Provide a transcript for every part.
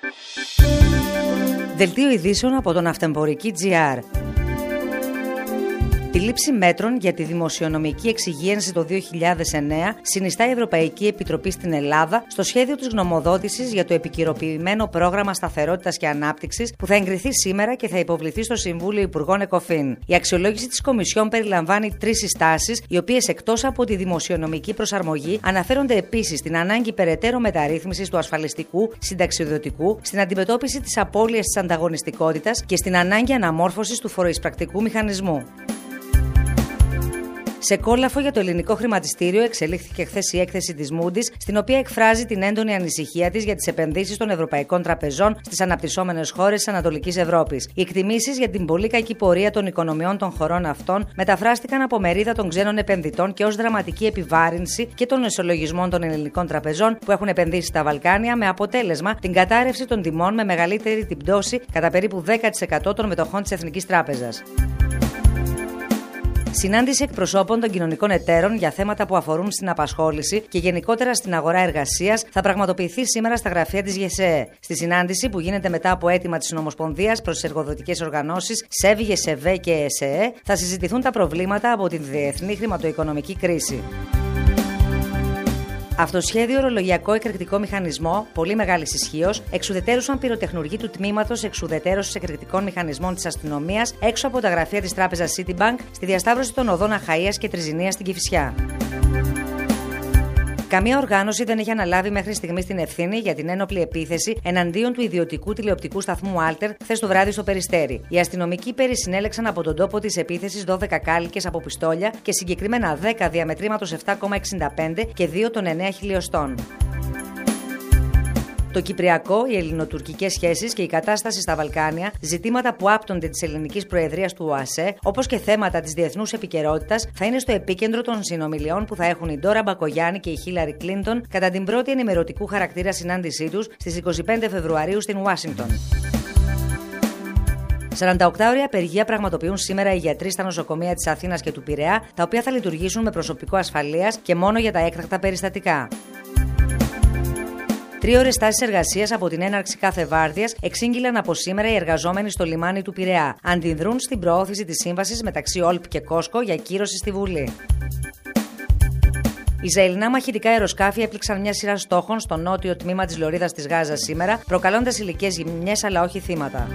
Δελτίο ειδήσεων από τον Ναυτεμπορική.gr. Τη λήψη μέτρων για τη δημοσιονομική εξυγίανση το 2009 συνιστά η Ευρωπαϊκή Επιτροπή στην Ελλάδα στο σχέδιο της γνωμοδότησης για το επικυροποιημένο πρόγραμμα σταθερότητας και ανάπτυξης που θα εγκριθεί σήμερα και θα υποβληθεί στο Συμβούλιο Υπουργών ΕΚΟΦΗΝ. Η αξιολόγηση της Κομισιόν περιλαμβάνει 3 συστάσεις, οι οποίες εκτός από τη δημοσιονομική προσαρμογή αναφέρονται επίσης στην ανάγκη περαιτέρω μεταρρύθμισης του ασφαλιστικού, συνταξιοδοτικού, στην αντιμετώπιση της απώλειας της ανταγωνιστικότητας και στην ανάγκη αναμόρφωσης του φοροεισπρακτικού μηχανισμού. Σε κόλαφο για το ελληνικό χρηματιστήριο εξελίχθηκε χθες η έκθεση της Moody's, στην οποία εκφράζει την έντονη ανησυχία της για τις επενδύσεις των ευρωπαϊκών τραπεζών στις αναπτυσσόμενες χώρες της Ανατολικής Ευρώπης. Οι εκτιμήσεις για την πολύ κακή πορεία των οικονομιών των χωρών αυτών μεταφράστηκαν από μερίδα των ξένων επενδυτών και ως δραματική επιβάρυνση και των ισολογισμών των ελληνικών τραπεζών που έχουν επενδύσει στα Βαλκάνια, με αποτέλεσμα την κατάρρευση των τιμών με μεγαλύτερη την πτώση κατά περίπου 10% των μετοχών της Εθνικής Τράπεζας. Συνάντηση εκπροσώπων των κοινωνικών εταίρων για θέματα που αφορούν στην απασχόληση και γενικότερα στην αγορά εργασίας θα πραγματοποιηθεί σήμερα στα γραφεία της ΓΕΣΕΕ. Στη συνάντηση, που γίνεται μετά από αίτημα της Συνομοσπονδίας προς τις εργοδοτικές οργανώσεις ΣΕΒ, ΓΕΣΕΒΕ και ΕΣΕΕ, θα συζητηθούν τα προβλήματα από την διεθνή χρηματοοικονομική κρίση. Αυτοσχέδιο ορολογιακό εκρηκτικό μηχανισμό πολύ μεγάλης ισχύως εξουδετέρωσαν πυροτεχνουργοί του τμήματος εξουδετέρωσης εκρηκτικών μηχανισμών της αστυνομίας έξω από τα γραφεία της τράπεζας Citibank στη διασταύρωση των οδών Αχαΐας και Τριζηνίας στην Κηφισιά. Καμία οργάνωση δεν έχει αναλάβει μέχρι στιγμής την ευθύνη για την ένοπλη επίθεση εναντίον του ιδιωτικού τηλεοπτικού σταθμού Alter χθες το βράδυ στο Περιστέρι. Οι αστυνομικοί περισυνέλεξαν από τον τόπο της επίθεσης 12 κάλικες από πιστόλια και συγκεκριμένα 10 διαμετρήματος 7,65 και 2 των 9 χιλιοστών. Το Κυπριακό, οι ελληνοτουρκικές σχέσεις και η κατάσταση στα Βαλκάνια, ζητήματα που άπτονται της ελληνικής προεδρίας του ΟΑΣΕ, όπως και θέματα της διεθνούς επικαιρότητας, θα είναι στο επίκεντρο των συνομιλιών που θα έχουν η Ντόρα Μπακογιάννη και η Χίλαρη Κλίντον κατά την πρώτη ενημερωτικού χαρακτήρα συνάντησή τους στις 25 Φεβρουαρίου στην Ουάσιγκτον. 48ωρια απεργία πραγματοποιούν σήμερα οι γιατροί στα νοσοκομεία της Αθήνας και του Πειραιά, τα οποία θα λειτουργήσουν με προσωπικό ασφαλείας και μόνο για τα έκτακτα περιστατικά. 3 ώρες στάσης εργασίας από την έναρξη κάθε βάρδιας εξήγηλαν από σήμερα οι εργαζόμενοι στο λιμάνι του Πειραιά. Αντιδρούν στην προώθηση της σύμβασης μεταξύ ΟΛΠ και Κόσκο για κύρωση στη Βουλή. Ισραηλινά μαχητικά αεροσκάφη έπληξαν μια σειρά στόχων στο νότιο τμήμα της λωρίδας της Γάζας σήμερα, προκαλώντας υλικές ζημιές αλλά όχι θύματα.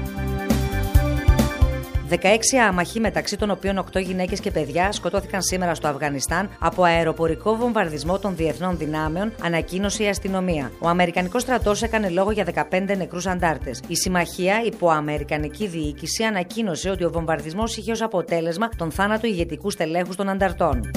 16 άμαχοι, μεταξύ των οποίων 8 γυναίκες και παιδιά, σκοτώθηκαν σήμερα στο Αφγανιστάν από αεροπορικό βομβαρδισμό των διεθνών δυνάμεων, ανακοίνωσε η αστυνομία. Ο Αμερικανικός στρατός έκανε λόγο για 15 νεκρούς αντάρτες. Η συμμαχία, υπό αμερικανική διοίκηση, ανακοίνωσε ότι ο βομβαρδισμός είχε ως αποτέλεσμα τον θάνατο ηγετικού στελέχους των ανταρτών.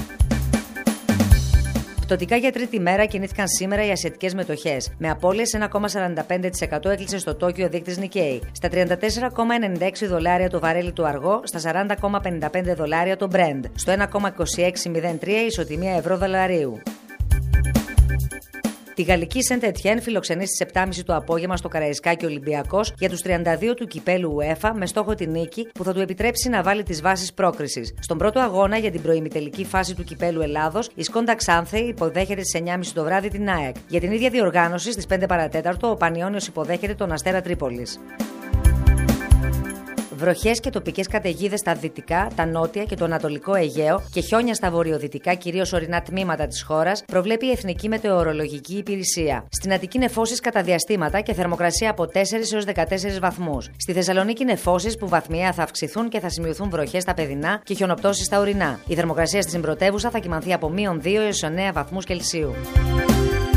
Πτωτικά για τρίτη μέρα κινήθηκαν σήμερα οι ασιατικές μετοχές. Με απώλειες 1,45% έκλεισε στο Τόκιο ο δείκτης Nikkei. Στα $34,96 το βαρέλι του αργό, στα $40,55 το Brent. Στο 1,2603 η ισοτιμία ευρώ-δολαρίου. Τη γαλλική Σεντ Ετιέν φιλοξενεί στις 7.30 το απόγευμα στο Καραϊσκάκι Ολυμπιακός για τους 32 του κυπέλου UEFA με στόχο τη νίκη που θα του επιτρέψει να βάλει τις βάσεις πρόκρισης. Στον πρώτο αγώνα για την προημιτελική φάση του κυπέλου Ελλάδος, η Σκόντα Ξάνθε υποδέχεται στις 9.30 το βράδυ την ΑΕΚ. Για την ίδια διοργάνωση, στις 5 παρατέταρτο, ο Πανιώνιος υποδέχεται τον Αστέρα Τρίπολης. Βροχές και τοπικές καταιγίδες στα δυτικά, τα νότια και το ανατολικό Αιγαίο και χιόνια στα βορειοδυτικά, κυρίως ορεινά τμήματα της χώρας, προβλέπει η Εθνική Μετεωρολογική Υπηρεσία. Στην Αττική νεφώσεις κατά διαστήματα και θερμοκρασία από 4 έως 14 βαθμούς. Στη Θεσσαλονίκη νεφώσεις που βαθμιαία θα αυξηθούν και θα σημειωθούν βροχές στα παιδινά και χιονοπτώσεις στα ορεινά. Η θερμοκρασία στη συμπρωτεύουσα θα κυμανθεί από -2 έως 9 βαθμούς Κελσίου.